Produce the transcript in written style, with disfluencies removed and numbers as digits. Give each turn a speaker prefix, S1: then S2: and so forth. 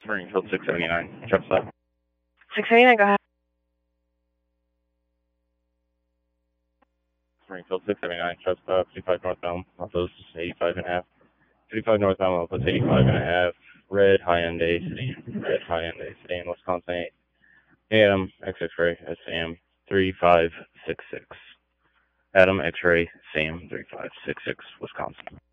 S1: Springfield 679, truck stop.
S2: 679, go ahead.
S1: Springfield 679, truck stop, 55 northbound, Alpha's 85.5. 55 northbound, Alpha's 85.5. Red Hyundai sedan, Wisconsin 8. Adam X-Ray Sam 3566. Adam X-Ray Sam 3566, Wisconsin.